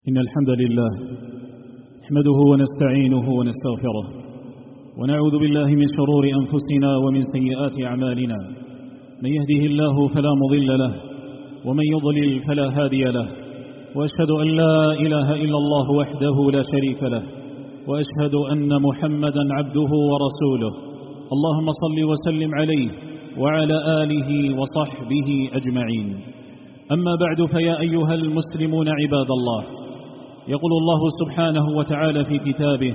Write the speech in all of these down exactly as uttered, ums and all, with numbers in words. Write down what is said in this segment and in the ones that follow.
إن الحمد لله نحمده ونستعينه ونستغفره ونعوذ بالله من شرور أنفسنا ومن سيئات أعمالنا. من يهده الله فلا مضل له ومن يضلل فلا هادي له، وأشهد أن لا إله إلا الله وحده لا شريك له، وأشهد أن محمدا عبده ورسوله. اللهم صل وسلم عليه وعلى آله وصحبه أجمعين. أما بعد، فيا أيها المسلمون عباد الله، يقول الله سبحانه وتعالى في كتابه: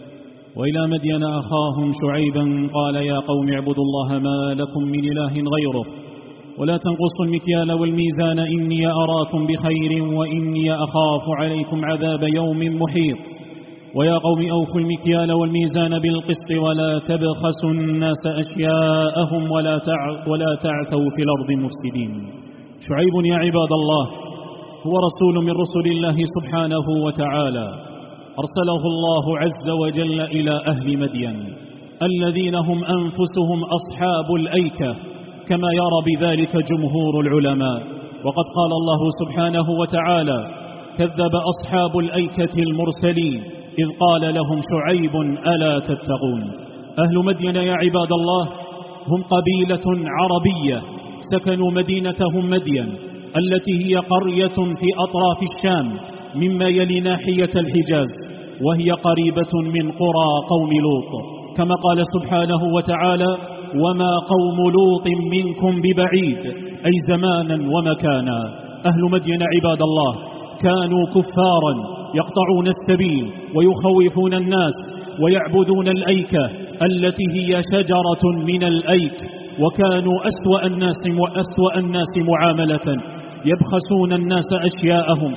وإلى مدين أخاهم شعيبا قال يا قوم اعبدوا الله ما لكم من إله غيره ولا تنقصوا المكيال والميزان إني أراكم بخير وإني أخاف عليكم عذاب يوم محيط. ويا قوم أوفوا المكيال والميزان بالقسط ولا تبخسوا الناس أشياءهم ولا ولا تعثوا في الأرض مفسدين. شعيب يا عباد الله هو رسول من رسل الله سبحانه وتعالى، أرسله الله عز وجل إلى أهل مدين الذين هم أنفسهم أصحاب الأيكة، كما يرى بذلك جمهور العلماء. وقد قال الله سبحانه وتعالى: كذب أصحاب الأيكة المرسلين إذ قال لهم شعيب ألا تتقون. أهل مدين يا عباد الله هم قبيلة عربية سكنوا مدينتهم مدين التي هي قرية في أطراف الشام مما يلي ناحية الحجاز، وهي قريبة من قرى قوم لوط، كما قال سبحانه وتعالى: وما قوم لوط منكم ببعيد، أي زمانا ومكانا. أهل مدين عباد الله كانوا كفارا يقطعون السبيل ويخوفون الناس ويعبدون الأيكة التي هي شجرة من الأيك، وكانوا أسوأ الناس وأسوأ الناس معاملة، يبخسون الناس أشياءهم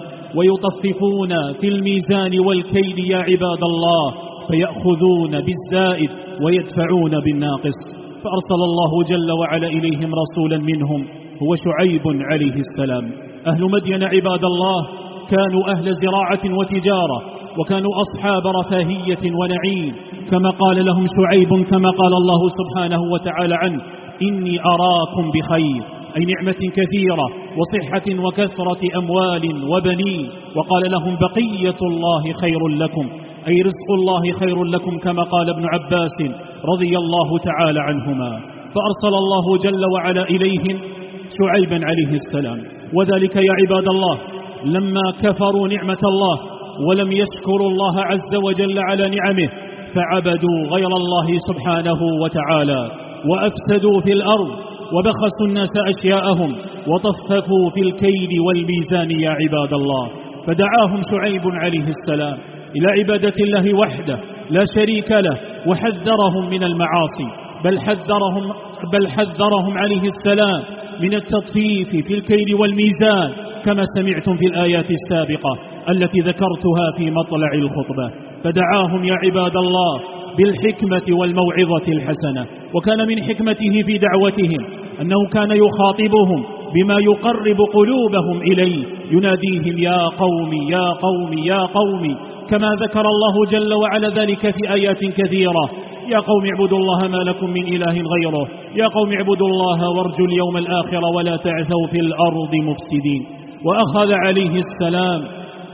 ويطففون في الميزان والكيل يا عباد الله، فيأخذون بالزائد ويدفعون بالناقص. فأرسل الله جل وعلا إليهم رسولا منهم هو شعيب عليه السلام. أهل مدين عباد الله كانوا أهل زراعة وتجارة، وكانوا أصحاب رفاهية ونعيم، كما قال لهم شعيب كما قال الله سبحانه وتعالى عنه: إني أراكم بخير، أي نعمة كثيرة وصحة وكثرة أموال وبنين. وقال لهم: بقية الله خير لكم، أي رزق الله خير لكم، كما قال ابن عباس رضي الله تعالى عنهما. فأرسل الله جل وعلا إليهم شعيبا عليه السلام، وذلك يا عباد الله لما كفروا نعمة الله ولم يشكروا الله عز وجل على نعمه، فعبدوا غير الله سبحانه وتعالى وأفسدوا في الأرض وبخسوا الناس أشياءهم وطففوا في الكيل والميزان يا عباد الله. فدعاهم شعيب عليه السلام إلى عبادة الله وحده لا شريك له، وحذرهم من المعاصي، بل حذرهم, بل حذرهم عليه السلام من التطفيف في الكيل والميزان، كما سمعتم في الآيات السابقة التي ذكرتها في مطلع الخطبة. فدعاهم يا عباد الله بالحكمة والموعظة الحسنة، وكان من حكمته في دعوتهم أنه كان يخاطبهم بما يقرب قلوبهم إليه، يناديهم يا قوم يا قوم يا قوم، كما ذكر الله جل وعلا ذلك في آيات كثيرة: يا قوم اعبدوا الله ما لكم من إله غيره، يا قوم اعبدوا الله وارجوا اليوم الآخر ولا تعثوا في الأرض مفسدين. وأخذ عليه السلام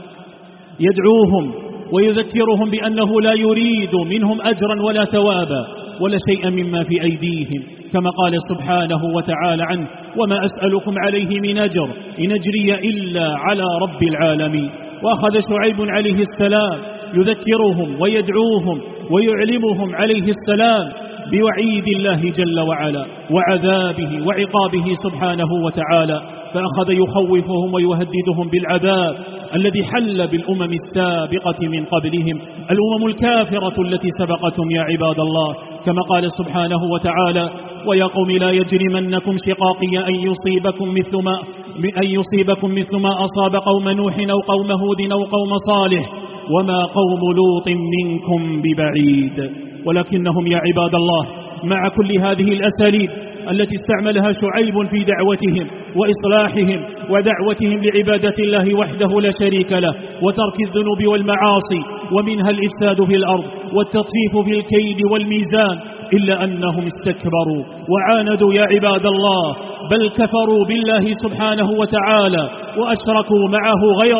يدعوهم ويذكرهم بأنه لا يريد منهم أجرا ولا ثوابا ولا شيئا مما في أيديهم، كما قال سبحانه وتعالى عنه: وما أسألكم عليه من أجر إن أجري إلا على رب العالمين. وأخذ شعيب عليه السلام يذكرهم ويدعوهم ويعلمهم عليه السلام بوعيد الله جل وعلا وعذابه وعقابه سبحانه وتعالى، فأخذ يخوفهم ويهددهم بالعذاب الذي حل بالأمم السابقة من قبلهم، الأمم الكافرة التي سبقتهم يا عباد الله، كما قال سبحانه وتعالى: ويا قوم لا يجرمنكم شقاقي أن يصيبكم مثل ما أن يصيبكم مثل ما أصاب قوم نوح أو قوم هود أو قوم صالح وما قوم لوط منكم ببعيد. ولكنهم يا عباد الله مع كل هذه الأساليب التي استعملها شعيب في دعوتهم وإصلاحهم ودعوتهم لعبادة الله وحده لا شريك له وترك الذنوب والمعاصي ومنها الإفساد في الأرض والتطفيف في الكيل والميزان، إلا أنهم استكبروا وعاندوا يا عباد الله، بل كفروا بالله سبحانه وتعالى وأشركوا معه غيره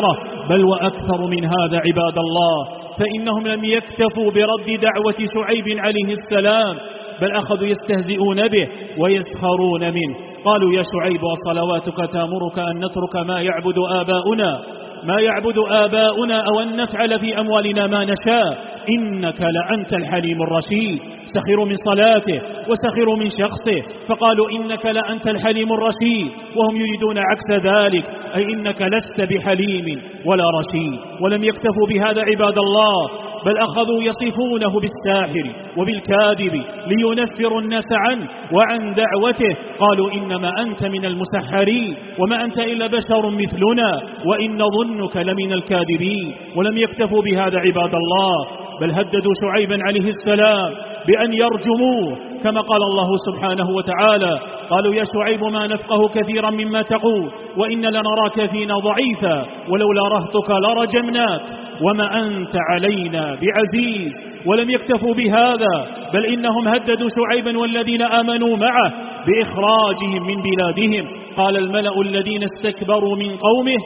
بل وأكثر من هذا عباد الله، فإنهم لم يكتفوا برد دعوة شعيب عليه السلام، بل أخذوا يستهزئون به ويسخرون منه. قالوا يا شعيب وصلواتك تأمرك أن نترك ما يعبد آباؤنا ما يعبد آباؤنا أو أن نفعل في أموالنا ما نشاء، إنك لأنت الحليم الرشيد. سخروا من صلاته وسخروا من شخصه، فقالوا إنك لأنت الحليم الرشيد، وهم يريدون عكس ذلك، أي إنك لست بحليم ولا رشيد. ولم يكتفوا بهذا عباد الله، بل أخذوا يصفونه بالساحر وبالكاذب لينفروا الناس عنه وعن دعوته. قالوا إنما أنت من المسحرين وما أنت إلا بشر مثلنا وإن ظنك لمن الكاذبين. ولم يكتفوا بهذا عباد الله، بل هددوا شعيبا عليه السلام بأن يرجموه، كما قال الله سبحانه وتعالى: قالوا يا شعيب ما نفقه كثيرا مما تقول وإن لنراك فينا ضعيفا ولولا رهتك لرجمناك وما أنت علينا بعزيز. ولم يكتفوا بهذا، بل إنهم هددوا شعيبا والذين آمنوا معه بإخراجهم من بلادهم. قال الملأ الذين استكبروا من قومه: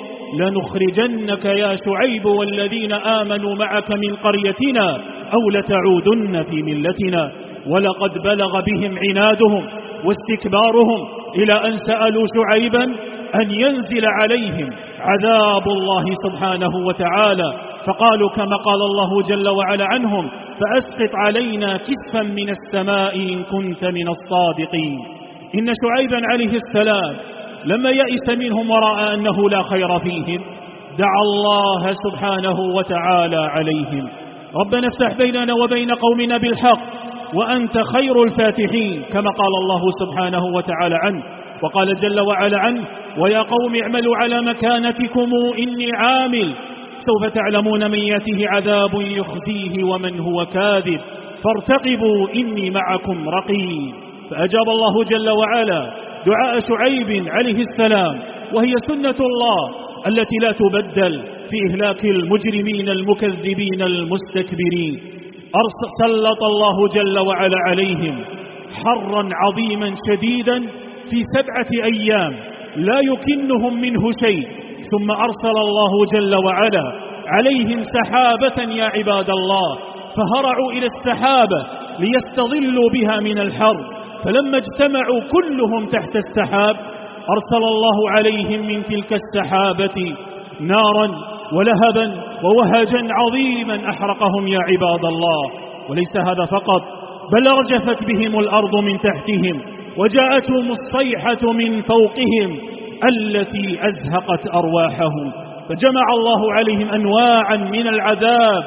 لنخرجنك يا شعيب والذين آمنوا معك من قريتنا أو لتعودن في ملتنا. ولقد بلغ بهم عنادهم واستكبارهم إلى أن سألوا شعيبا أن ينزل عليهم عذاب الله سبحانه وتعالى، فقالوا كما قال الله جل وعلا عنهم: فأسقط علينا كسفا من السماء إن كنت من الصادقين. إن شعيبا عليه السلام لما يئس منهم ورأى أنه لا خير فيهم دعا الله سبحانه وتعالى عليهم: ربنا افتح بيننا وبين قومنا بالحق وأنت خير الفاتحين، كما قال الله سبحانه وتعالى عنه. وقال جل وعلا عنه: ويا قوم اعملوا على مكانتكم إني عامل سوف تعلمون من يأته عذاب يخزيه ومن هو كاذب فارتقبوا إني معكم رقيب. فأجاب الله جل وعلا دعاء شعيب عليه السلام، وهي سنة الله التي لا تبدل في إهلاك المجرمين المكذبين المستكبرين. سلط الله جل وعلا عليهم حرا عظيما شديدا في سبعة أيام لا يكنهم منه شيء، ثم أرسل الله جل وعلا عليهم سحابة يا عباد الله، فهرعوا إلى السحابة ليستظلوا بها من الحر. فلما اجتمعوا كلهم تحت السحاب أرسل الله عليهم من تلك السحابة نارا ولهبا ووهجا عظيما أحرقهم يا عباد الله. وليس هذا فقط، بل أرجفت بهم الأرض من تحتهم وجاءتهم الصيحة من فوقهم التي أزهقت أرواحهم، فجمع الله عليهم أنواعا من العذاب: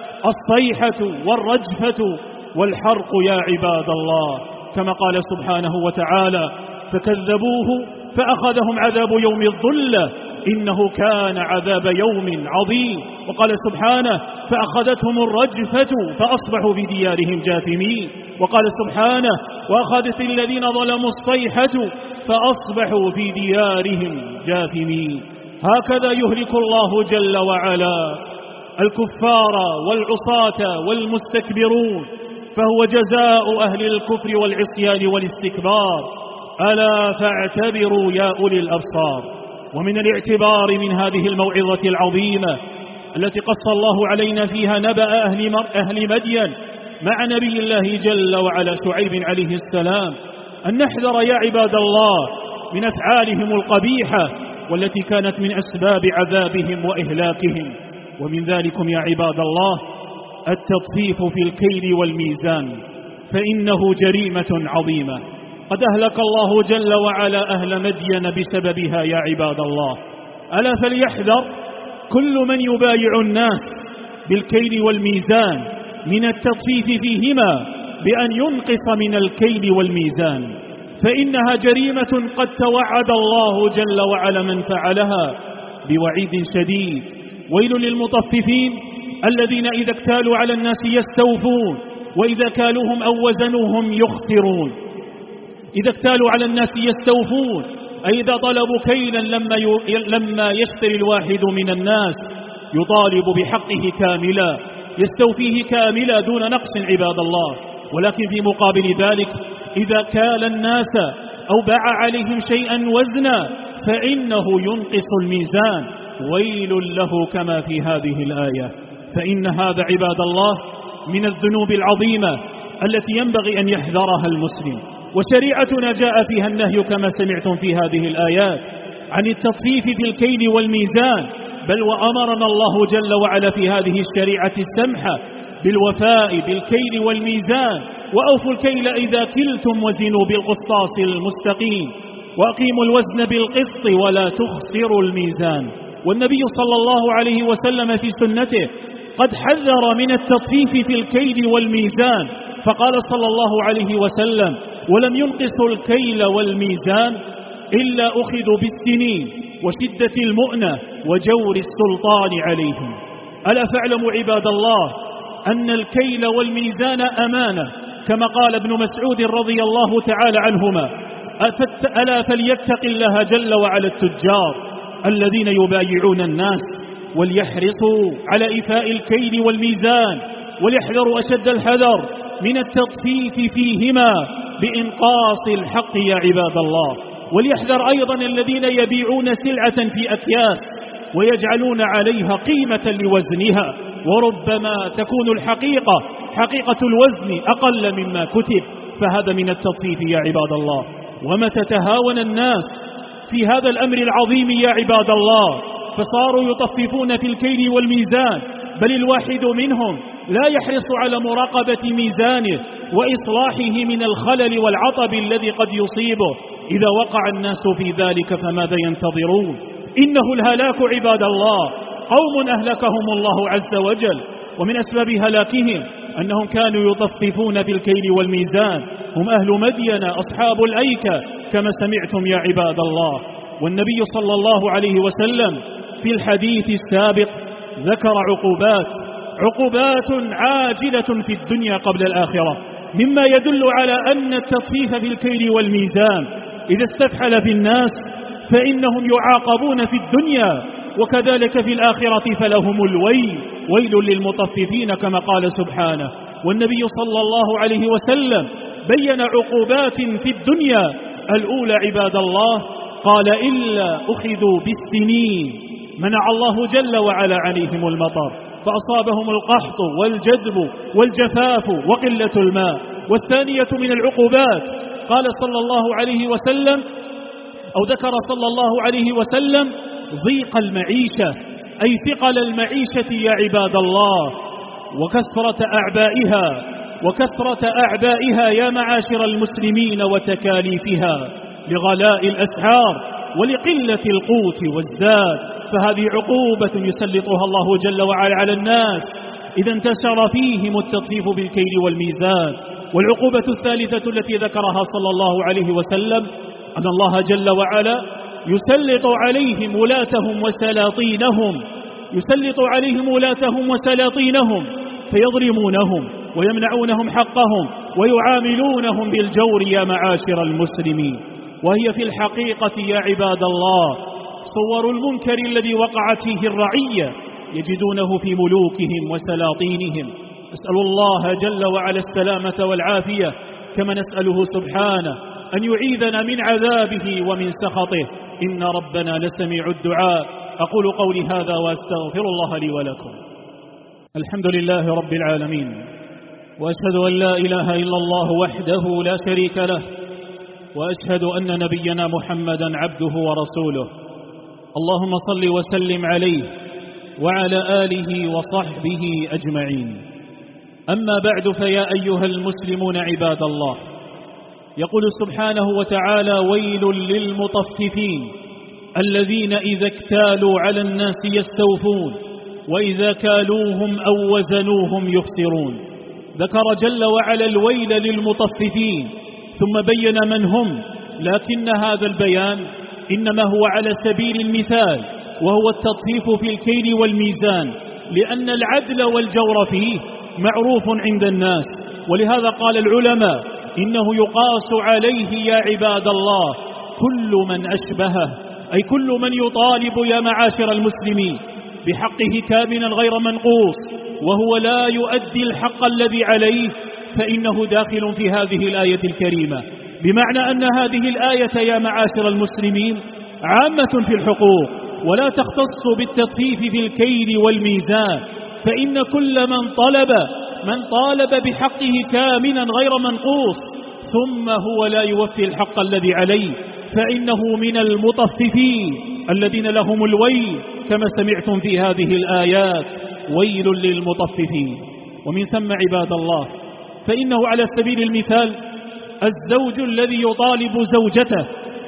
الصيحة والرجفة والحرق يا عباد الله، كما قال سبحانه وتعالى: فكذبوه فأخذهم عذاب يوم الظلة إنه كان عذاب يوم عظيم. وقال سبحانه: فأخذتهم الرجفة فأصبحوا في ديارهم جاثمين. وقال سبحانه: وأخذت الذين ظلموا الصيحة فأصبحوا في ديارهم جاثمين. هكذا يهلك الله جل وعلا الكفار والعصاة والمستكبرون، فهو جزاء أهل الكفر والعصيان والاستكبار. ألا فاعتبروا يا أولي الأبصار. ومن الاعتبار من هذه الموعظة العظيمة التي قص الله علينا فيها نبأ أهل, أهل مدين مع نبي الله جل وعلا شعيب عليه السلام أن نحذر يا عباد الله من أفعالهم القبيحة والتي كانت من أسباب عذابهم وإهلاكهم. ومن ذلكم يا عباد الله التطفيف في الكيل والميزان، فإنه جريمة عظيمة قد أهلك الله جل وعلا أهل مدين بسببها يا عباد الله. ألا فليحذر كل من يبايع الناس بالكيل والميزان من التطفيف فيهما بأن ينقص من الكيل والميزان، فإنها جريمة قد توعد الله جل وعلا من فعلها بوعيد شديد. ويل للمطففين الذين إذا اكتالوا على الناس يستوفون وإذا كالوهم أو وزنوهم يخسرون. إذا اكتالوا على الناس يستوفون، أي إذا طلبوا كيلا لما, لما يشتري الواحد من الناس يطالب بحقه كاملا، يستوفيه كاملا دون نقص عباد الله. ولكن في مقابل ذلك إذا كال الناس أو باع عليهم شيئا وزنا فإنه ينقص الميزان، ويل له كما في هذه الآية. فإن هذا عباد الله من الذنوب العظيمة التي ينبغي أن يحذرها المسلم. وشريعتنا جاء فيها النهي كما سمعتم في هذه الآيات عن التطفيف في الكيل والميزان، بل وأمرنا الله جل وعلا في هذه الشريعة السمحة بالوفاء بالكيل والميزان. وأوفوا الكيل إذا كلتم وزنوا بالقسطاس المستقيم وأقيموا الوزن بالقسط ولا تخسروا الميزان. والنبي صلى الله عليه وسلم في سنته قد حذر من التطفيف في الكيل والميزان، فقال صلى الله عليه وسلم: ولم ينقصوا الكيل والميزان إلا أخذوا بالسنين وشدة المؤنة وجور السلطان عليهم. ألا فاعلموا عباد الله أن الكيل والميزان أمانة، كما قال ابن مسعود رضي الله تعالى عنهما: ألا فليتق الله جل وعلا التجار الذين يبايعون الناس وليحرصوا على إيفاء الكيل والميزان، وليحذروا أشد الحذر من التطفيف فيهما بإنقاص الحق يا عباد الله. وليحذر أيضا الذين يبيعون سلعة في أكياس ويجعلون عليها قيمة لوزنها، وربما تكون الحقيقة حقيقة الوزن أقل مما كتب، فهذا من التطفيف يا عباد الله. ومتى تهاون الناس في هذا الأمر العظيم يا عباد الله فصاروا يطففون في الكيل والميزان، بل الواحد منهم لا يحرص على مراقبة ميزانه وإصلاحه من الخلل والعطب الذي قد يصيبه. إذا وقع الناس في ذلك فماذا ينتظرون؟ إنه الهلاك عباد الله. قوم أهلكهم الله عز وجل، ومن أسباب هلاكهم أنهم كانوا يطففون في الكيل والميزان، هم أهل مدين أصحاب الأيكة كما سمعتم يا عباد الله. والنبي صلى الله عليه وسلم في الحديث السابق ذكر عقوبات عقوبات عاجلة في الدنيا قبل الآخرة، مما يدل على أن التطفيف في الكيل والميزان إذا استفحل في الناس فإنهم يعاقبون في الدنيا، وكذلك في الآخرة فلهم الويل، ويل للمطففين كما قال سبحانه. والنبي صلى الله عليه وسلم بين عقوبات في الدنيا. الأولى عباد الله قال: إلا أخذوا بالسنين، منع الله جل وعلا عليهم المطر فأصابهم القحط والجدب والجفاف وقلة الماء. والثانية من العقوبات قال صلى الله عليه وسلم أو ذكر صلى الله عليه وسلم ضيق المعيشة، أي ثقل المعيشة يا عباد الله، وكثرة أعبائها وكثرة أعبائها يا معاشر المسلمين وتكاليفها لغلاء الأسعار ولقلة القوت والزاد. فهذه عقوبة يسلطها الله جل وعلا على الناس إذا انتشر فيهم التطفيف بالكيل والميزان. والعقوبة الثالثة التي ذكرها صلى الله عليه وسلم أن الله جل وعلا يسلط عليهم ولاتهم وسلاطينهم يسلط عليهم ولاتهم وسلاطينهم فيظلمونهم ويمنعونهم حقهم ويعاملونهم بالجور يا معاشر المسلمين. وهي في الحقيقة يا عباد الله صور المنكر الذي وقعت فيه الرعية يجدونه في ملوكهم وسلاطينهم. أسأل الله جل وعلا السلامة والعافية، كما نسأله سبحانه أن يعيذنا من عذابه ومن سخطه، إن ربنا لسميع الدعاء. أقول قولي هذا وأستغفر الله لي ولكم. الحمد لله رب العالمين، وأشهد أن لا إله إلا الله وحده لا شريك له، وأشهد أن نبينا محمدا عبده ورسوله. اللهم صل وسلم عليه وعلى آله وصحبه أجمعين. أما بعد، فيا أيها المسلمون عباد الله، يقول سبحانه وتعالى: ويل للمطففين الذين إذا اكتالوا على الناس يستوفون وإذا كالوهم أو وزنوهم يخسرون. ذكر جل وعلا الويل للمطففين ثم بين من هم، لكن هذا البيان إنما هو على سبيل المثال، وهو التطفيف في الكيل والميزان، لأن العدل والجور فيه معروف عند الناس. ولهذا قال العلماء إنه يقاس عليه يا عباد الله كل من أشبهه، أي كل من يطالب يا معاشر المسلمين بحقه كاملا غير منقوص وهو لا يؤدي الحق الذي عليه، فإنه داخل في هذه الآية الكريمة. بمعنى أن هذه الآية يا معاشر المسلمين عامة في الحقوق، ولا تختص بالتطفيف في الكيل والميزان، فإن كل من طلب من طالب بحقه كاملا غير منقوص ثم هو لا يوفي الحق الذي عليه فإنه من المطففين الذين لهم الويل، كما سمعتم في هذه الآيات: ويل للمطففين. ومن ثم عباد الله، فإنه على سبيل المثال الزوج الذي يطالب زوجته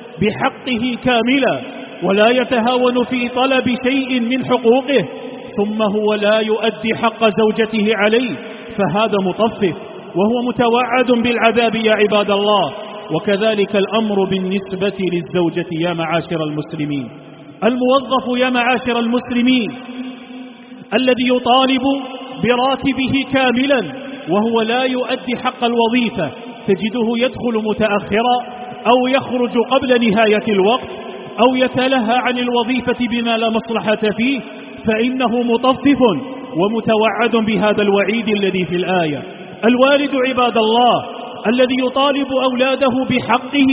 بحقه كاملا ولا يتهاون في طلب شيء من حقوقه ثم هو لا يؤدي حق زوجته عليه، فهذا مطفف وهو متوعد بالعذاب يا عباد الله. وكذلك الأمر بالنسبة للزوجة يا معاشر المسلمين. الموظف يا معاشر المسلمين الذي يطالب براتبه كاملا وهو لا يؤدي حق الوظيفة، تجده يدخل متأخرا أو يخرج قبل نهاية الوقت أو يتلهى عن الوظيفة بما لا مصلحة فيه، فإنه مطفف ومتوعد بهذا الوعيد الذي في الآية. الوالد عباد الله الذي يطالب أولاده بحقه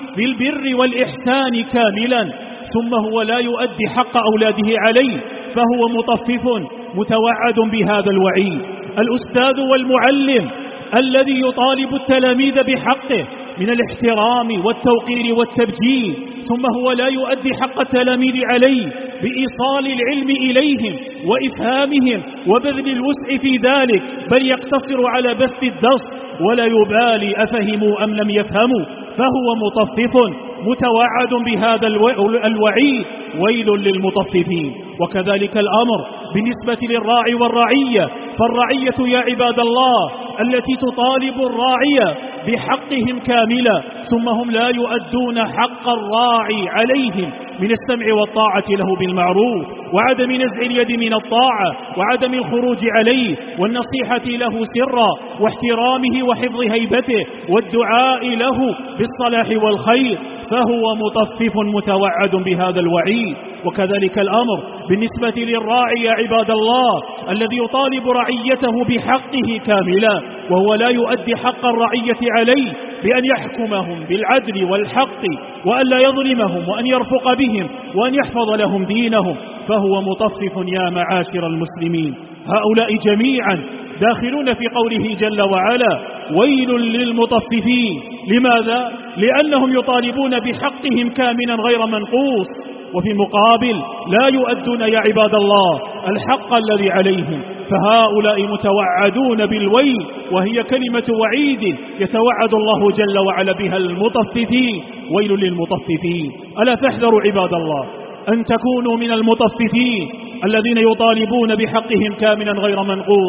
بالبر والإحسان كاملا ثم هو لا يؤدي حق أولاده عليه، فهو مطفف متوعد بهذا الوعيد. الأستاذ والمعلم الذي يطالب التلاميذ بحقه من الاحترام والتوقير والتبجيل ثم هو لا يؤدي حق التلاميذ عليه بإيصال العلم إليهم وإفهامهم وبذل الوسع في ذلك، بل يقتصر على بث الدرس ولا يبالي أفهموا أم لم يفهموا، فهو مطفف متوعد بهذا الوعيد: ويل للمطففين. وكذلك الأمر بالنسبة للراعي والرعية، فالرعية يا عباد الله التي تطالب الراعية بحقهم كاملا ثم هم لا يؤدون حق الراعي عليهم من السمع والطاعة له بالمعروف وعدم نزع اليد من الطاعة وعدم الخروج عليه والنصيحة له سرا واحترامه وحفظ هيبته والدعاء له بالصلاح والخير، فهو مطفف متوعد بهذا الوعيد. وكذلك الأمر بالنسبة للراعي يا عباد الله الذي يطالب رعيته بحقه كاملا وهو لا يؤدي حق الرعية عليه بأن يحكمهم بالعدل والحق وأن لا يظلمهم وأن يرفق بهم وأن يحفظ لهم دينهم، فهو مطفف يا معاشر المسلمين. هؤلاء جميعا داخلون في قوله جل وعلا: ويل للمطففين. لماذا؟ لأنهم يطالبون بحقهم كاملا غير منقوص، وفي مقابل لا يؤدون يا عباد الله الحق الذي عليهم، فهؤلاء متوعدون بالويل، وهي كلمة وعيد يتوعد الله جل وعلا بها المطففين: ويل للمطففين. ألا فاحذروا عباد الله أن تكونوا من المطففين الذين يطالبون بحقهم كاملا غير منقوص،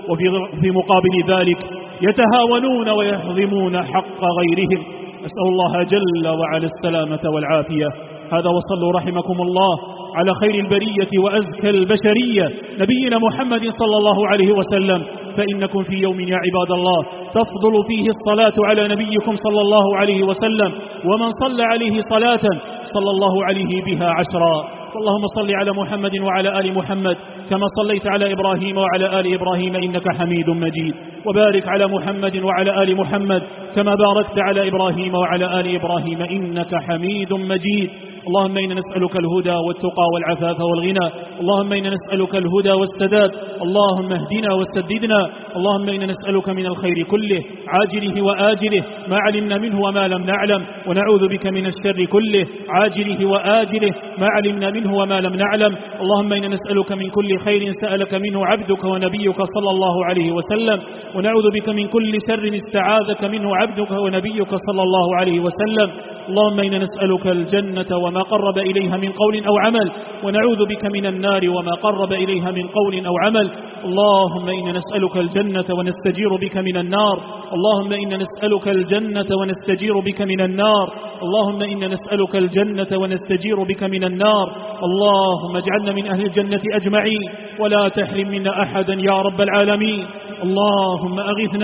وفي مقابل ذلك يتهاونون ويهضمون حق غيرهم. أسأل الله جل وعلا السلامة والعافية. هذا وصلوا رحمكم الله على خير البرية وأزكى البشرية نبينا محمد صلى الله عليه وسلم، فإنكم في يوم يا عباد الله تفضل فيه الصلاة على نبيكم صلى الله عليه وسلم، ومن صلى عليه صلاة صلى الله عليه بها عشرا. اللهم صل على محمد وعلى آل محمد كما صليت على إبراهيم وعلى آل إبراهيم إنك حميد مجيد، وبارك على محمد وعلى آل محمد كما باركت على إبراهيم وعلى آل إبراهيم إنك حميد مجيد. اللهم إنا نسألك الهدى والتقى والعفاف والغنى، اللهم إنا نسألك الهدى والسداد، اللهم اهدنا وسددنا، اللهم إنا نسألك من الخير كله عاجله وآجله ما علمنا منه وما لم نعلم، ونعوذ بك من الشر كله عاجله وآجله ما علمنا منه وما لم نعلم. اللهم إنا نسألك من كل خير سألك منه عبدك ونبيك صلى الله عليه وسلم، ونعوذ بك من كل شر استعاذك منه عبدك ونبيك صلى الله عليه وسلم. اللهم إنا نسألك الجنة وما قرب إليها من قول أو عمل، ونعوذ بك من النار وما قرب إليها من قول أو عمل. اللهم إنا نسألك الجنة ونستجير بك من النار، اللهم إنا نسألك الجنة ونستجير بك من النار، اللهم إنا نسألك الجنة ونستجير بك من النار. اللهم اجعلنا من أهل الجنة أجمعين ولا تحرم منا أحدا يا رب العالمين. اللهم أغثنا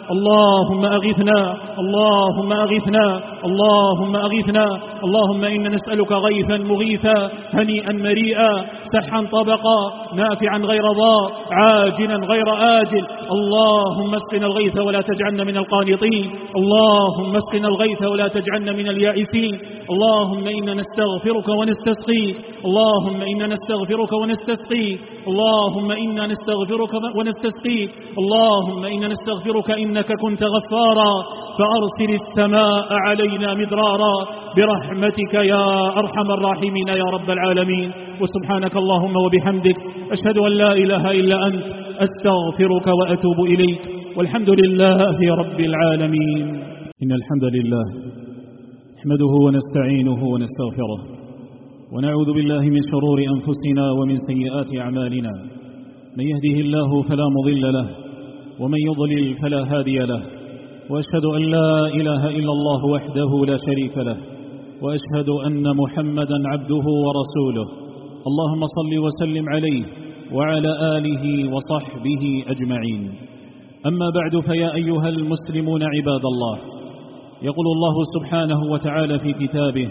اللهم أغثنا اللهم أغثنا اللهم أغثنا اللهم إنا نسألك غيثا مغيثا هنيئا مريئا سحا طبقا نافعا غير ضار عاجلا غير آجل. اللهم اسقنا الغيث ولا تجعلنا من القانطين، اللهم اسقنا الغيث ولا تجعلنا من اليائسين. اللهم إنا نستغفرك ونستسقيك اللهم إنا نستغفرك ونستسقيك اللهم إنا نستغفرك ونستسقيك اللهم إنا نستغفرك إنك كنت غفارا فأرسل السماء علينا مدرارا برحمتك يا أرحم الراحمين يا رب العالمين. وسبحانك اللهم وبحمدك أشهد أن لا إله إلا أنت أستغفرك وأتوب إليك والحمد لله رب العالمين. إن الحمد لله نحمده ونستعينه ونستغفره ونعوذ بالله من شرور أنفسنا ومن سيئات أعمالنا. من يهده الله فلا مضل له ومن يضلل فلا هادي له، وأشهد أن لا إله إلا الله وحده لا شريك له، وأشهد أن محمدا عبده ورسوله. اللهم صل وسلم عليه وعلى آله وصحبه أجمعين. أما بعد، فيا أيها المسلمون عباد الله، يقول الله سبحانه وتعالى في كتابه: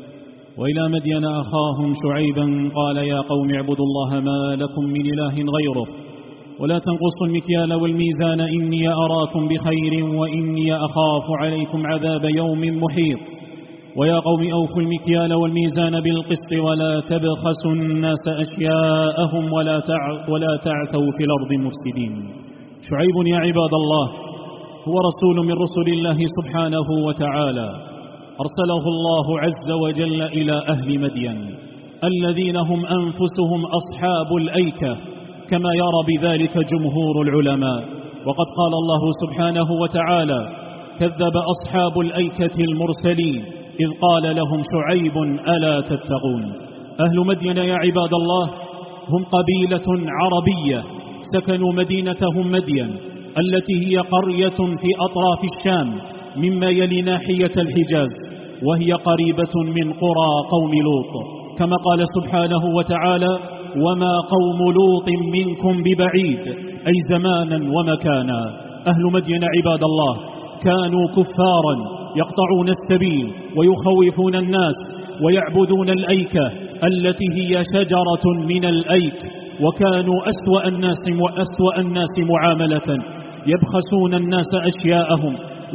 وإلى مدين أخاهم شعيبا قال يا قوم اعبدوا الله ما لكم من إله غيره ولا تنقصوا المكيال والميزان إني أراكم بخير وإني أخاف عليكم عذاب يوم محيط. ويا قوم أوفوا المكيال والميزان بالقسط ولا تبخسوا الناس أشياءهم ولا ولا تعثوا في الأرض مفسدين. شعيب يا عباد الله هو رسول من رسل الله سبحانه وتعالى، أرسله الله عز وجل إلى أهل مدين الذين هم أنفسهم أصحاب الأيكة كما يرى بذلك جمهور العلماء. وقد قال الله سبحانه وتعالى: كذب أصحاب الأيكة المرسلين إذ قال لهم شعيب ألا تتقون. أهل مدين يا عباد الله هم قبيلة عربية سكنوا مدينتهم مدين التي هي قرية في أطراف الشام مما يلي ناحية الحجاز، وهي قريبة من قرى قوم لوط، كما قال سبحانه وتعالى: وما قوم لوط منكم ببعيد، أي زمانا ومكانا. أهل مدين عباد الله كانوا كفارا يقطعون السبيل ويخوفون الناس ويعبدون الأيكة التي هي شجرة من الأيك، وكانوا أسوأ الناس وأسوأ الناس معاملة، يبخسون الناس أشياءهم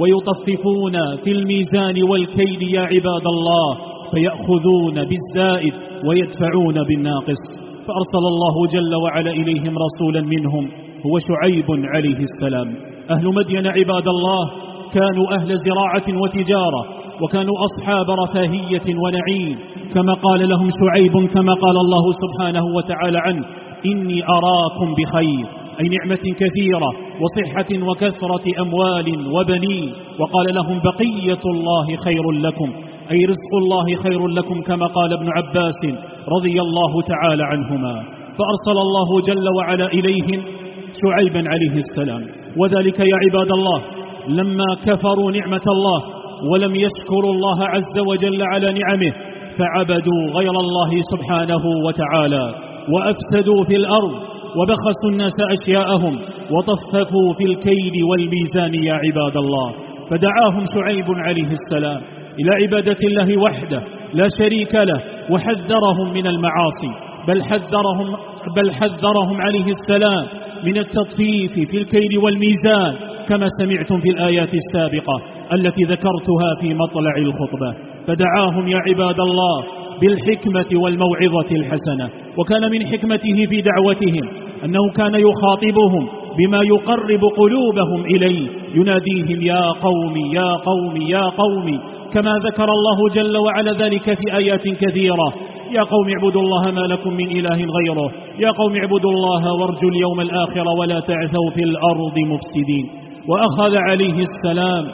ويطففون في الميزان والكيل يا عباد الله، فيأخذون بالزائد ويدفعون بالناقص. فأرسل الله جل وعلا إليهم رسولا منهم هو شعيب عليه السلام. أهل مدين عباد الله كانوا أهل زراعة وتجارة، وكانوا أصحاب رفاهية ونعيم، كما قال لهم شعيب كما قال الله سبحانه وتعالى عنه: إني أراكم بخير، أي نعمة كثيرة وصحة وكثرة أموال وبنين. وقال لهم: بقية الله خير لكم، أي رزق الله خير لكم، كما قال ابن عباس رضي الله تعالى عنهما. فأرسل الله جل وعلا إليهم شعيبا عليه السلام، وذلك يا عباد الله لما كفروا نعمة الله ولم يشكروا الله عز وجل على نعمه، فعبدوا غير الله سبحانه وتعالى وأفسدوا في الأرض وبخسوا الناس أشياءهم وطففوا في الكيل والميزان يا عباد الله. فدعاهم شعيب عليه السلام إلى عبادة الله وحده لا شريك له، وحذرهم من المعاصي، بل حذرهم, بل حذرهم عليه السلام من التطفيف في الكيل والميزان، كما سمعتم في الآيات السابقة التي ذكرتها في مطلع الخطبة. فدعاهم يا عباد الله بالحكمة والموعظة الحسنة، وكان من حكمته في دعوتهم أنه كان يخاطبهم بما يقرب قلوبهم إليه، يناديهم: يا قوم يا قوم يا قوم، كما ذكر الله جل وعلا ذلك في آيات كثيرة: يا قوم اعبدوا الله ما لكم من إله غيره، يا قوم اعبدوا الله وارجوا اليوم الآخر ولا تعثوا في الأرض مفسدين. وأخذ عليه السلام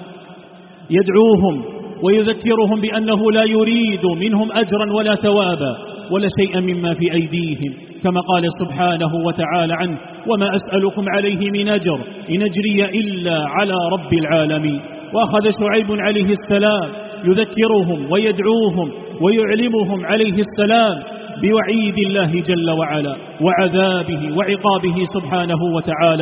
يدعوهم ويذكرهم بأنه لا يريد منهم أجرا ولا ثوابا ولا شيئا مما في أيديهم، كما قال سبحانه وتعالى عنه: وما أسألكم عليه من أجر إن أجري إلا على رب العالمين. وأخذ شعيب عليه السلام يذكرهم ويدعوهم ويعلمهم عليه السلام بوعيد الله جل وعلا وعذابه وعقابه سبحانه وتعالى.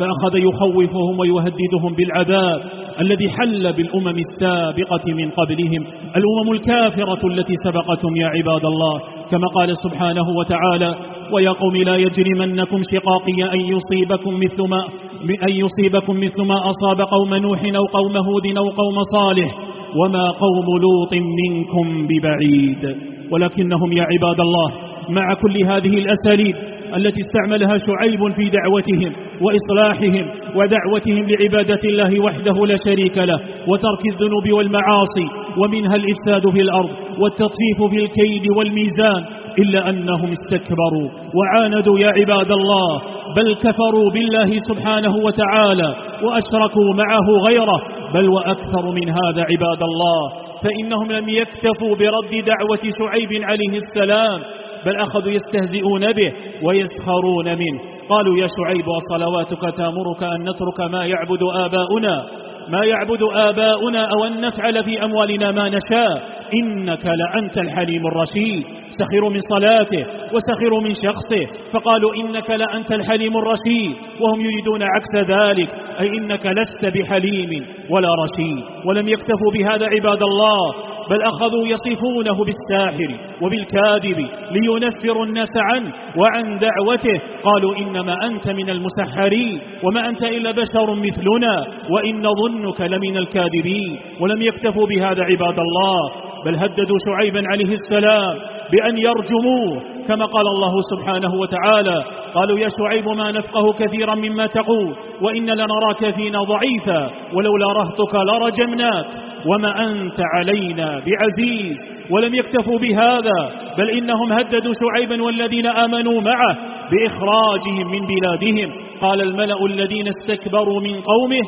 فأخذ يخوفهم ويهددهم بالعذاب الذي حل بالأمم السابقة من قبلهم، الأمم الكافرة التي سبقتهم يا عباد الله، كما قال سبحانه وتعالى: ويا قوم لا يجرمنكم شقاقي أن يصيبكم مثل ما أن يصيبكم مثل ما أصاب قوم نوح أو قوم هود أو قوم صالح وما قوم لوط منكم ببعيد. ولكنهم يا عباد الله مع كل هذه الأساليب التي استعملها شعيب في دعوتهم وإصلاحهم ودعوتهم لعبادة الله وحده لا شريك له وترك الذنوب والمعاصي ومنها الإفساد في الأرض والتطفيف في الكيد والميزان، إلا أنهم استكبروا وعاندوا يا عباد الله، بل كفروا بالله سبحانه وتعالى وأشركوا معه غيره، بل وأكثر من هذا عباد الله، فإنهم لم يكتفوا برد دعوة شعيب عليه السلام، بل أخذوا يستهزئون به ويسخرون منه. قالوا: يا شعيب وصلواتك تأمرك أن نترك ما يعبد آباؤنا ما يعبد آباؤنا أو أن نفعل في أموالنا ما نشاء، إنك لأنت الحليم الرشيد. سخروا من صلاته وسخروا من شخصه، فقالوا: إنك لأنت الحليم الرشيد، وهم يريدون عكس ذلك، أي إنك لست بحليم ولا رشيد. ولم يكتفوا بهذا عباد الله، بل أخذوا يصفونه بالساحر وبالكاذب لينفروا الناس عنه وعن دعوته. قالوا: إنما أنت من المسحرين وما أنت إلا بشر مثلنا وإن ظنك لمن الكاذبين. ولم يكتفوا بهذا عباد الله، بل هددوا شعيبا عليه السلام بأن يرجموه، كما قال الله سبحانه وتعالى: قالوا: يا شعيب ما نفقه كثيرا مما تقول وإن لنراك فينا ضعيفا ولولا رهطك لرجمناك وما أنت علينا بعزيز. ولم يكتفوا بهذا، بل إنهم هددوا شعيبا والذين آمنوا معه بإخراجهم من بلادهم. قال الملأ الذين استكبروا من قومه: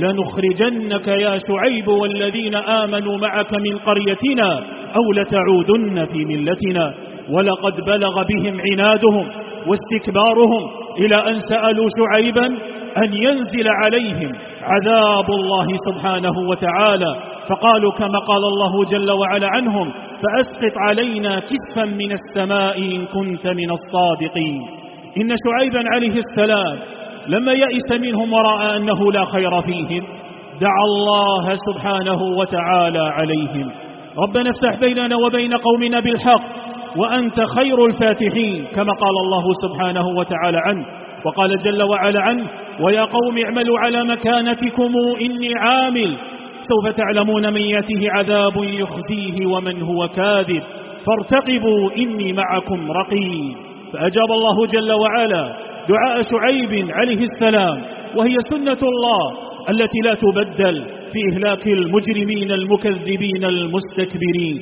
لنخرجنك يا شعيب والذين آمنوا معك من قريتنا أو لتعودن في ملتنا. ولقد بلغ بهم عنادهم واستكبارهم إلى أن سألوا شعيبا أن ينزل عليهم عذاب الله سبحانه وتعالى، فقالوا كما قال الله جل وعلا عنهم: فأسقط علينا كسفا من السماء إن كنت من الصادقين. إن شعيبا عليه السلام لما يئس منهم ورأى أنه لا خير فيهم دعا الله سبحانه وتعالى عليهم: ربنا افتح بيننا وبين قومنا بالحق وأنت خير الفاتحين، كما قال الله سبحانه وتعالى عنه. وقال جل وعلا عنه: ويا قوم اعملوا على مكانتكم إني عامل سوف تعلمون من يأته عذاب يخزيه ومن هو كاذب فارتقبوا إني معكم رقيب. فأجاب الله جل وعلا دعاء شعيب عليه السلام، وهي سنة الله التي لا تبدل في إهلاك المجرمين المكذبين المستكبرين.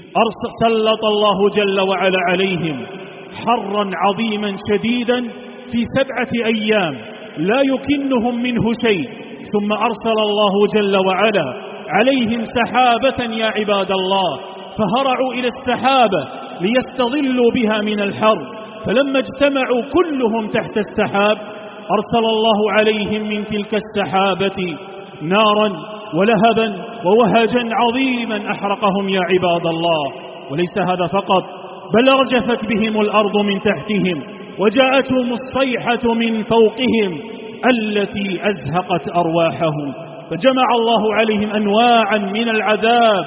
سلط الله جل وعلا عليهم حرا عظيما شديدا في سبعة أيام لا يكنهم منه شيء، ثم أرسل الله جل وعلا عليهم سحابة يا عباد الله، فهرعوا إلى السحابة ليستظلوا بها من الحر، فلما اجتمعوا كلهم تحت السحاب أرسل الله عليهم من تلك السحابة نارا ولهبا ووهجا عظيما أحرقهم يا عباد الله. وليس هذا فقط، بل رجفت بهم الأرض من تحتهم وجاءتهم الصيحة من فوقهم التي أزهقت أرواحهم، فجمع الله عليهم أنواعا من العذاب: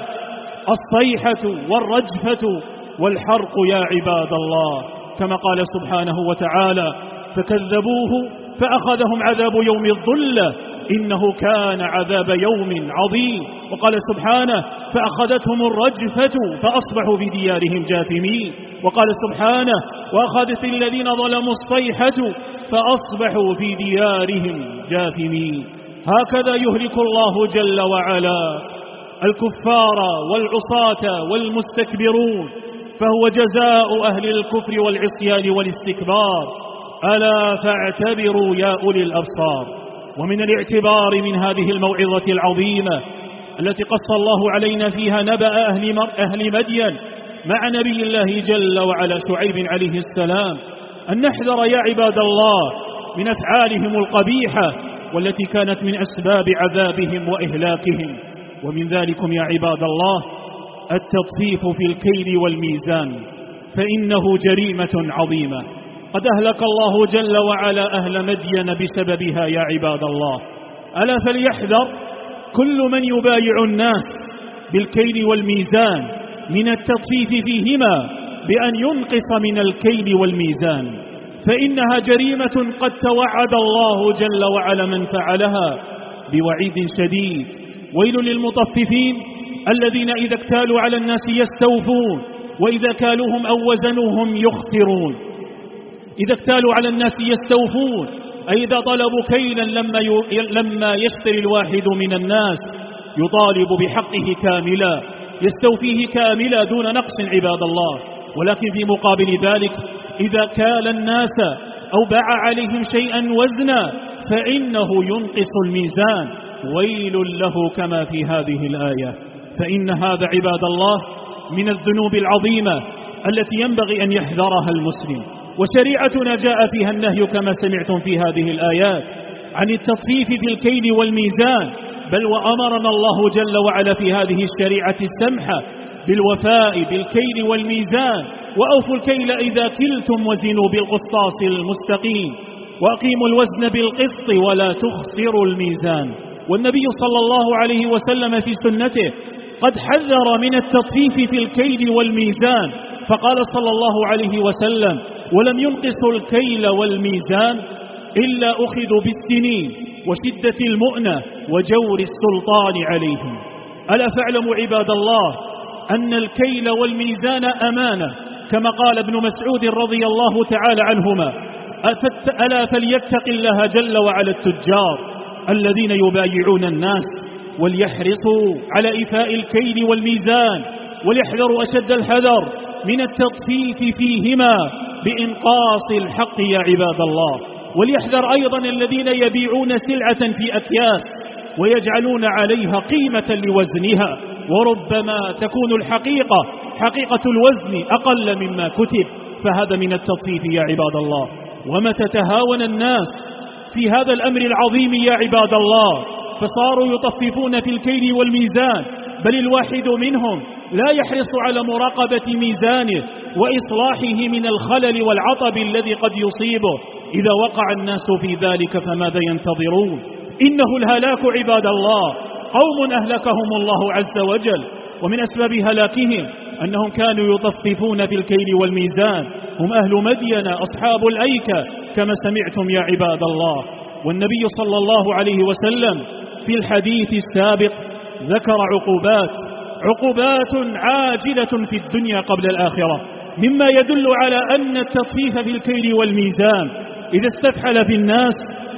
الصيحة والرجفة والحرق يا عباد الله، كما قال سبحانه وتعالى: فكذبوه فأخذهم عذاب يوم الظلة إنه كان عذاب يوم عظيم. وقال سبحانه: فأخذتهم الرجفة فأصبحوا في ديارهم جاثمين. وقال سبحانه: وأخذت الذين ظلموا الصيحة فأصبحوا في ديارهم جاثمين. هكذا يهلك الله جل وعلا الكفار والعصاة والمستكبرون، فهو جزاء أهل الكفر والعصيان والاستكبار. ألا فاعتبروا يا أولي الأبصار. ومن الاعتبار من هذه الموعظة العظيمة التي قص الله علينا فيها نبأ أهل, أهل مدين مع نبي الله جل وعلا شعيب عليه السلام أن نحذر يا عباد الله من أفعالهم القبيحة والتي كانت من أسباب عذابهم وإهلاكهم. ومن ذلكم يا عباد الله التطفيف في الكيل والميزان، فإنه جريمة عظيمة قد أهلك الله جل وعلا أهل مدين بسببها يا عباد الله. ألا فليحذر كل من يبايع الناس بالكيل والميزان من التطفيف فيهما بأن ينقص من الكيل والميزان، فإنها جريمة قد توعد الله جل وعلا من فعلها بوعيد شديد. ويل للمطففين الذين إذا اكتالوا على الناس يستوفون وإذا كالوهم أو وزنوهم يخسرون. إذا اكتالوا على الناس يستوفون أي إذا طلبوا كيلا لما لما يشتري الواحد من الناس يطالب بحقه كاملا، يستوفيه كاملا دون نقص عباد الله. ولكن في مقابل ذلك إذا كال الناس أو باع عليهم شيئا وزنا فإنه ينقص الميزان، ويل له كما في هذه الآية. فإن هذا عباد الله من الذنوب العظيمة التي ينبغي أن يحذرها المسلم، وشريعتنا جاء فيها النهي كما سمعتم في هذه الآيات عن التطفيف في الكيل والميزان، بل وأمرنا الله جل وعلا في هذه الشريعة السمحة بالوفاء بالكيل والميزان. وأوفوا الكيل إذا كلتم وزنوا بالقسطاس المستقيم وأقيموا الوزن بالقسط ولا تخسروا الميزان. والنبي صلى الله عليه وسلم في سنته قد حذر من التطفيف في الكيل والميزان، فقال صلى الله عليه وسلم: ولم ينقصوا الكيل والميزان إلا أخذوا بالسنين وشدة المؤنة وجور السلطان عليهم. ألا فاعلموا عباد الله أن الكيل والميزان أمانة، كما قال ابن مسعود رضي الله تعالى عنهما: ألا فليتق الله جل وعلا التجار الذين يبايعون الناس وليحرصوا على إيفاء الكيل والميزان، وليحذروا أشد الحذر من التطفيف فيهما بإنقاص الحق يا عباد الله. وليحذر أيضا الذين يبيعون سلعة في أكياس ويجعلون عليها قيمة لوزنها، وربما تكون الحقيقة حقيقة الوزن أقل مما كتب، فهذا من التطفيف يا عباد الله. ومتى تهاون الناس في هذا الأمر العظيم يا عباد الله فصاروا يطففون في الكيل والميزان، بل الواحد منهم لا يحرص على مراقبة ميزانه وإصلاحه من الخلل والعطب الذي قد يصيبه. إذا وقع الناس في ذلك فماذا ينتظرون؟ إنه الهلاك عباد الله، قوم أهلكهم الله عز وجل، ومن أسباب هلاكهم أنهم كانوا يطففون في الكيل والميزان، هم أهل مدين أصحاب الأيكة كما سمعتم يا عباد الله. والنبي صلى الله عليه وسلم في الحديث السابق ذكر عقوبات عقوبات عاجلة في الدنيا قبل الآخرة، مما يدل على أن التطفيف في الكيل والميزان إذا استفحل في الناس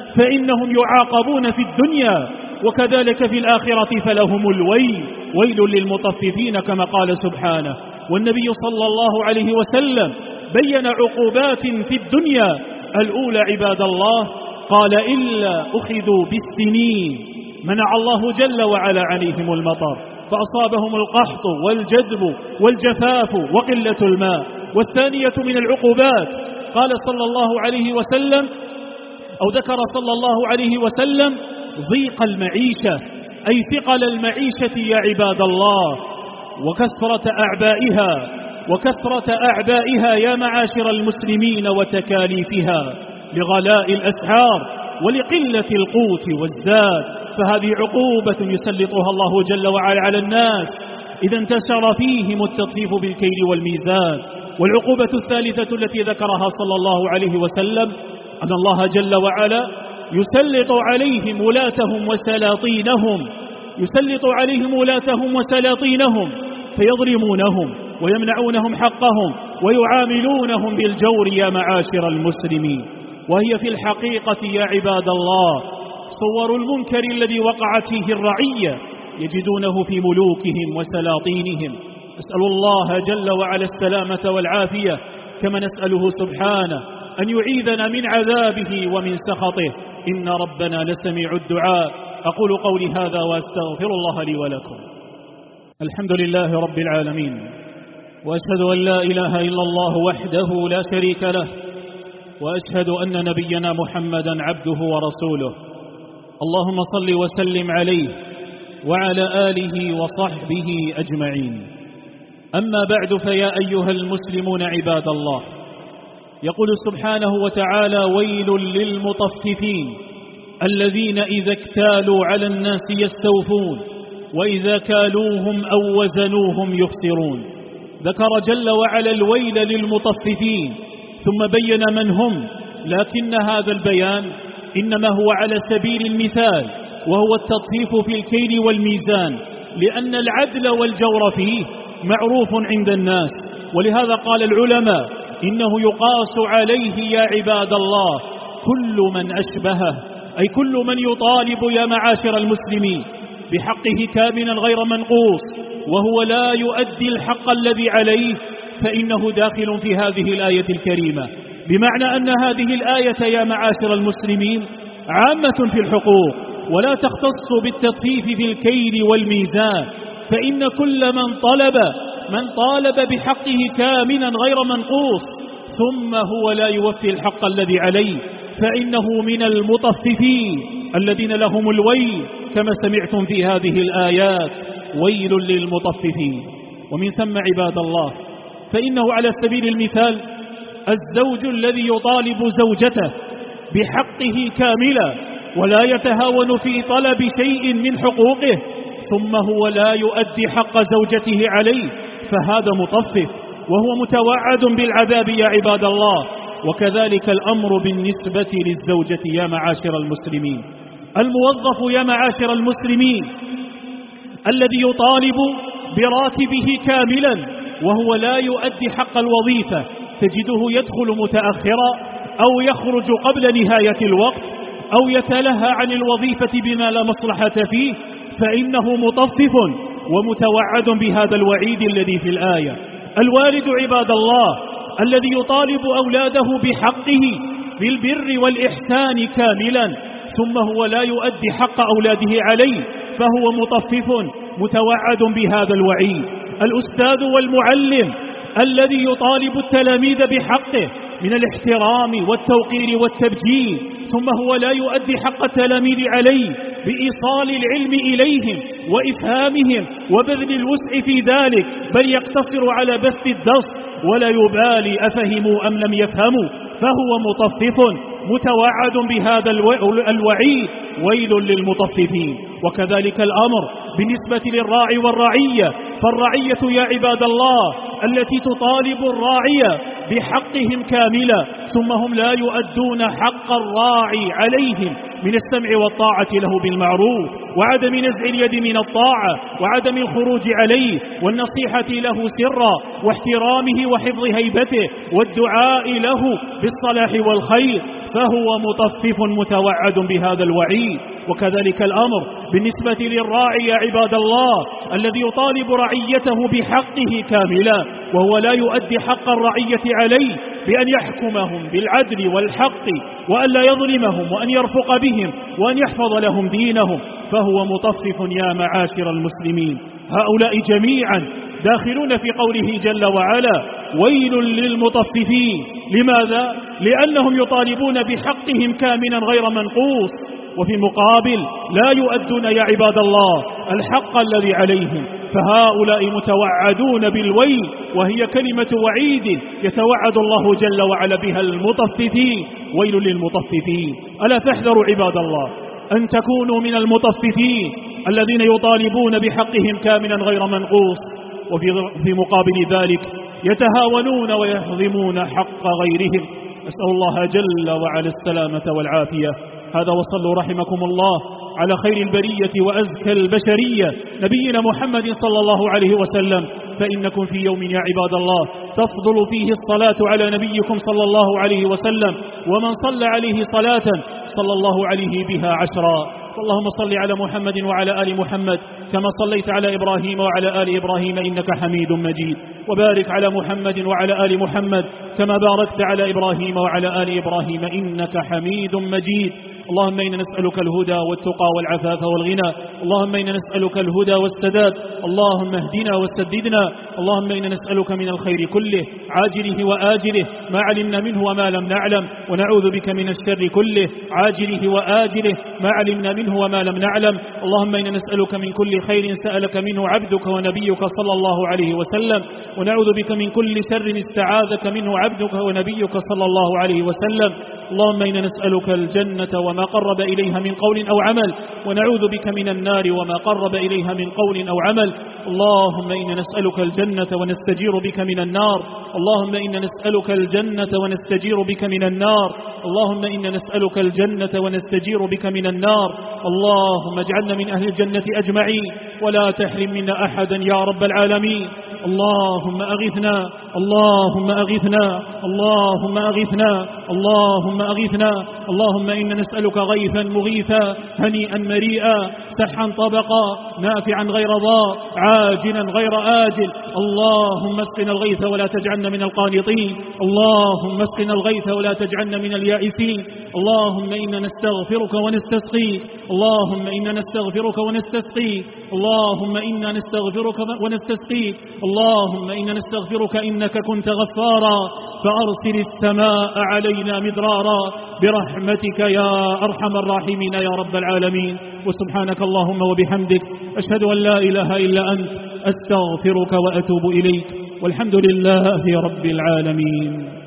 فإنهم يعاقبون في الدنيا، وكذلك في الآخرة فلهم الويل، ويل للمطففين كما قال سبحانه. والنبي صلى الله عليه وسلم بين عقوبات في الدنيا. الأولى عباد الله قال: إلا أخذوا بالسنين، منع الله جل وعلا عليهم المطر فأصابهم القحط والجذب والجفاف وقلة الماء. والثانية من العقوبات قال صلى الله عليه وسلم أو ذكر صلى الله عليه وسلم ضيق المعيشة، أي ثقل المعيشة يا عباد الله، وكثرة أعبائها وكثرة أعبائها يا معاشر المسلمين وتكاليفها لغلاء الأسعار ولقلة القوت والزاد، فهذه عقوبة يسلطها الله جل وعلا على الناس إذا انتشر فيهم التطفيف بالكيل والميزان. والعقوبة الثالثة التي ذكرها صلى الله عليه وسلم أن الله جل وعلا يسلط عليهم ولاتهم وسلاطينهم يسلط عليهم ولاتهم وسلاطينهم فيظلمونهم ويمنعونهم حقهم ويعاملونهم بالجور يا معاشر المسلمين. وهي في الحقيقة يا عباد الله صور المنكر الذي وقعت فيه الرعية يجدونه في ملوكهم وسلاطينهم. أسأل الله جل وعلا السلامة والعافية، كما نسأله سبحانه أن يعيذنا من عذابه ومن سخطه، إن ربنا لسميع الدعاء. أقول قولي هذا وأستغفر الله لي ولكم. الحمد لله رب العالمين، وأشهد أن لا إله إلا الله وحده لا شريك له، وأشهد أن نبينا محمدا عبده ورسوله. اللهم صل وسلم عليه وعلى آله وصحبه أجمعين. أما بعد، فيا أيها المسلمون عباد الله، يقول سبحانه وتعالى: ويل للمطففين الذين إذا اكتالوا على الناس يستوفون وإذا كالوهم أو وزنوهم يخسرون. ذكر جل وعلا الويل للمطففين ثم بين من هم، لكن هذا البيان إنما هو على سبيل المثال، وهو التطفيف في الكيل والميزان، لأن العدل والجور فيه معروف عند الناس. ولهذا قال العلماء: إنه يقاس عليه يا عباد الله كل من أشبهه، أي كل من يطالب يا معاشر المسلمين بحقه كاملا غير منقوص وهو لا يؤدي الحق الذي عليه، فإنه داخل في هذه الآية الكريمة. بمعنى أن هذه الآية يا معاشر المسلمين عامة في الحقوق، ولا تختص بالتطفيف في الكيل والميزان، فإن كل من طلب من طالب بحقه كاملا غير منقوص ثم هو لا يوفي الحق الذي عليه، فإنه من المطففين الذين لهم الويل، كما سمعتم في هذه الآيات: ويل للمطففين. ومن ثم عباد الله، فإنه على سبيل المثال الزوج الذي يطالب زوجته بحقه كاملا ولا يتهاون في طلب شيء من حقوقه ثم هو لا يؤدي حق زوجته عليه، فهذا مطفف وهو متوعد بالعذاب يا عباد الله. وكذلك الأمر بالنسبة للزوجة يا معاشر المسلمين. الموظف يا معاشر المسلمين الذي يطالب براتبه كاملا وهو لا يؤدي حق الوظيفة، تجده يدخل متأخرا أو يخرج قبل نهاية الوقت أو يتلهى عن الوظيفة بما لا مصلحة فيه، فإنه مطفف ومتوعد بهذا الوعيد الذي في الآية. الوالد عباد الله الذي يطالب أولاده بحقه بالبر والإحسان كاملا ثم هو لا يؤدي حق أولاده عليه، فهو مطفف متوعد بهذا الوعيد. الأستاذ والمعلم الذي يطالب التلاميذ بحقه من الاحترام والتوقير والتبجيل ثم هو لا يؤدي حق التلاميذ عليه بإيصال العلم إليهم وإفهامهم وبذل الوسع في ذلك، بل يقتصر على بث الدرس ولا يبالي أفهموا أم لم يفهموا، فهو مطفف متوعد بهذا الوعيد: ويل للمطففين. وكذلك الأمر بالنسبة للراعي والرعية، فالرعية يا عباد الله التي تطالب الراعية بحقهم كاملا ثم هم لا يؤدون حق الراعي عليهم من السمع والطاعة له بالمعروف وعدم نزع اليد من الطاعة وعدم الخروج عليه والنصيحة له سرا واحترامه وحفظ هيبته والدعاء له بالصلاح والخير، فهو مطفف متوعد بهذا الوعيد. وكذلك الأمر بالنسبة للراعي يا عباد الله الذي يطالب رعيته بحقه كاملا وهو لا يؤدي حق الرعية عليه بأن يحكمهم بالعدل والحق وأن لا يظلمهم وأن يرفق بهم وأن يحفظ لهم دينهم، فهو مطفف يا معاشر المسلمين. هؤلاء جميعا داخلون في قوله جل وعلا: ويل للمطففين. لماذا؟ لأنهم يطالبون بحقهم كاملا غير منقوص، وفي المقابل لا يؤدون يا عباد الله الحق الذي عليهم، فهؤلاء متوعدون بالويل، وهي كلمة وعيد يتوعد الله جل وعلا بها المطففين: ويل للمطففين. ألا تحذروا عباد الله أن تكونوا من المطففين الذين يطالبون بحقهم كاملا غير منقوص، وفي مقابل ذلك يتهاونون ويهضمون حق غيرهم. أسأل الله جل وعلا السلامة والعافية. هذا وصلوا رحمكم الله على خير البرية وأزكى البشرية نبينا محمد صلى الله عليه وسلم، فإنكم في يوم يا عباد الله تفضل فيه الصلاة على نبيكم صلى الله عليه وسلم، ومن صلى عليه صلاة صلى الله عليه بها عشرا. اللهم صل على محمد وعلى آل محمد كما صليت على إبراهيم وعلى آل إبراهيم إنك حميد مجيد، وبارك على محمد وعلى آل محمد كما باركت على إبراهيم وعلى آل إبراهيم إنك حميد مجيد. اللهم إنا نسألك الهدى والتقى والعفاف والغنى، اللهم إنا نسألك الهدى والسداد، اللهم اهدنا وسددنا اللهم إنا نسألك من الخير كله عاجله وآجله ما علمنا منه وما لم نعلم، ونعوذ بك من الشر كله عاجله وآجله ما علمنا منه وما لم نعلم. اللهم إنا نسألك من كل خير سألك منه عبدك ونبيك صلى الله عليه وسلم، ونعوذ بك من كل شر استعاذك منه عبدك ونبيك صلى الله عليه وسلم. اللهم إنا نسألك الجنة وما قرب إليها من قول أو عمل، ونعوذ بك من النار وما قرب إليها من قول أو عمل. اللهم إنا نسألك الجنة ونستجير بك من النار. اللهم إنا نسألك الجنة ونستجير بك من النار. اللهم إنا نسألك الجنة ونستجير بك من النار. اللهم اجعلنا من أهل الجنة أجمعين، ولا تحرم منا أحدا يا رب العالمين. اللهم أغثنا اللهم أغثنا اللهم أغثنا اللهم أغثنا. اللهم إنا نسألك غيثا مغيثا هنيئا مريئا سحا طبقا نافعا غير ضار عاجلا غير آجل. اللهم اسقنا الغيث ولا تجعلنا من القانطين. اللهم اسقنا الغيث ولا تجعلنا من اليائسين. اللهم إنا نستغفرك ونستسقيك اللهم إنا نستغفرك ونستسقيك اللهم إنا نستغفرك ونستسقيك اللهم إنا نستغفرك إنك كنت غفارا فأرسل السماء علينا مدرارا برحمتك يا أرحم الراحمين يا رب العالمين. وسبحانك اللهم وبحمدك أشهد أن لا إله إلا أنت أستغفرك وأتوب إليك، والحمد لله رب العالمين.